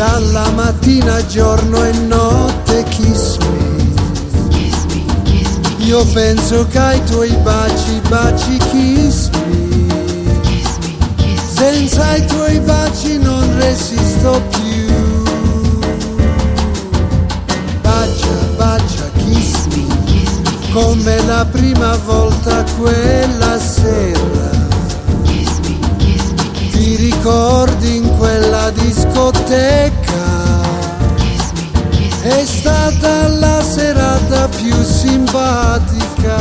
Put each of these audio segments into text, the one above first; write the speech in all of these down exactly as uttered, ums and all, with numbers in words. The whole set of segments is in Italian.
dalla mattina, giorno e notte, kiss me. Kiss me, kiss me. Io penso che ai tuoi baci, baci, kiss me. Kiss me, kiss me. Senza i tuoi baci non resisto più. Bacia, bacia, kiss me. Kiss me, kiss me. Come la prima volta quella sera. Kiss me, kiss me, kiss me. Ti ricordi in quella discoteca? Kiss me, kiss me. È stata la serata più simpatica.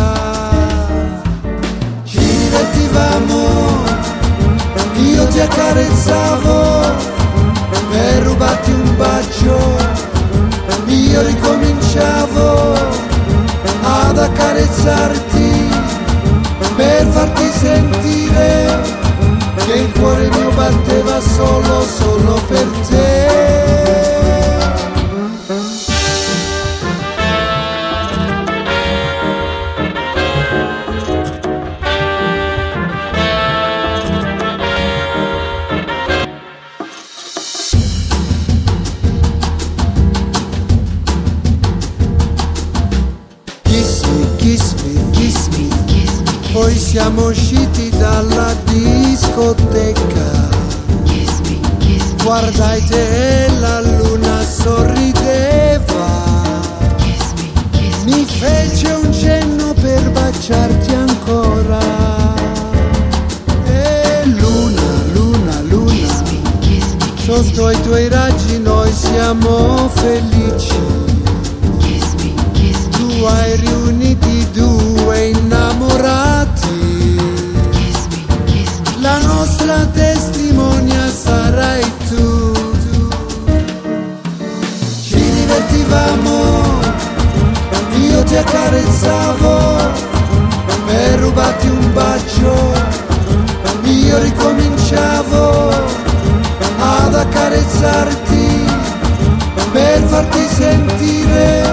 Ci divertivamo, io ti accarezzavo per rubarti un bacio. Io ricominciavo ad accarezzarti per farti sentire che il cuore mio batteva solo, solo per te. Kiss me, kiss me, Kiss me, kiss me, kiss poi siamo usciti dalla discoteca. Kiss me, kiss me. Guardai te e la luna sorrideva. Kiss me, kiss me. Mi fece un cenno per baciarti ancora. E luna, luna, luna, Kiss me, kiss me, kiss me. sotto i tuoi raggi noi siamo felici. Kiss me, kiss me. Tu hai riuniti due innamorati. Kiss me, kiss me. La nostra testimonia sarai tu. Ci divertivamo, io ti accarezzavo per rubarti un bacio. Io ricominciavo ad accarezzarti per farti sentire